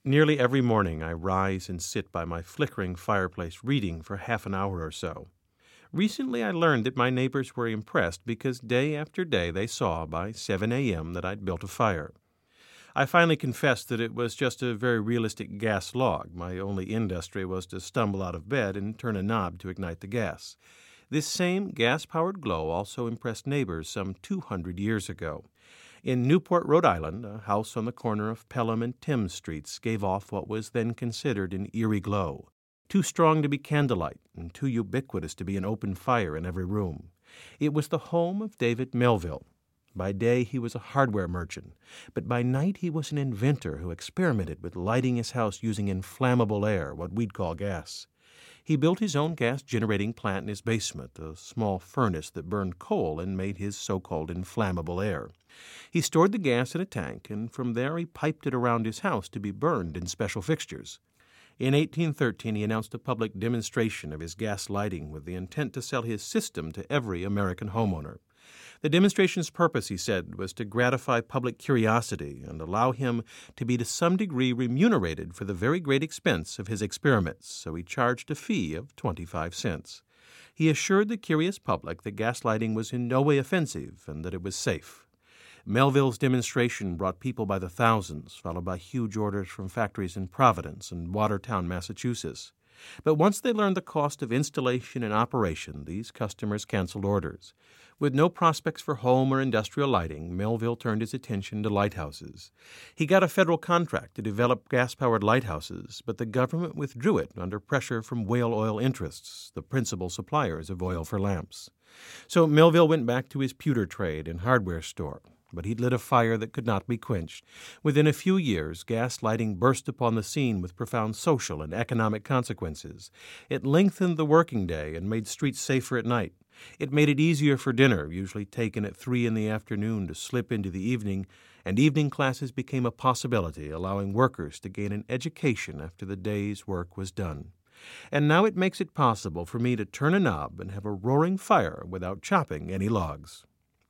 Nearly every morning I rise and sit by my flickering fireplace reading for half an hour or so. Recently I learned that my neighbors were impressed because day after day they saw by 7 a.m. that I'd built a fire. I finally confessed that it was just a very realistic gas log. My only industry was to stumble out of bed and turn a knob to ignite the gas. This same gas-powered glow also impressed neighbors some 200 years ago. In Newport, Rhode Island, a house on the corner of Pelham and Thames Streets gave off what was then considered an eerie glow, too strong to be candlelight and too ubiquitous to be an open fire in every room. It was the home of David Melville. By day he was a hardware merchant, but by night he was an inventor who experimented with lighting his house using inflammable air, what we'd call gas. He built his own gas-generating plant in his basement, a small furnace that burned coal and made his so-called inflammable air. He stored the gas in a tank, and from there he piped it around his house to be burned in special fixtures. In 1813, he announced a public demonstration of his gas lighting with the intent to sell his system to every American homeowner. The demonstration's purpose, he said, was to gratify public curiosity and allow him to be to some degree remunerated for the very great expense of his experiments, so he charged a fee of 25 cents. He assured the curious public that gas lighting was in no way offensive and that it was safe. Melville's demonstration brought people by the thousands, followed by huge orders from factories in Providence and Watertown, Massachusetts. But once they learned the cost of installation and operation, these customers canceled orders. With no prospects for home or industrial lighting, Melville turned his attention to lighthouses. He got a federal contract to develop gas-powered lighthouses, but the government withdrew it under pressure from Whale Oil Interests, the principal suppliers of oil for lamps. So Melville went back to his pewter trade and hardware store. But he'd lit a fire that could not be quenched. Within a few years, gas lighting burst upon the scene with profound social and economic consequences. It lengthened the working day and made streets safer at night. It made it easier for dinner, usually taken at 3 in the afternoon, to slip into the evening, and evening classes became a possibility, allowing workers to gain an education after the day's work was done. And now it makes it possible for me to turn a knob and have a roaring fire without chopping any logs.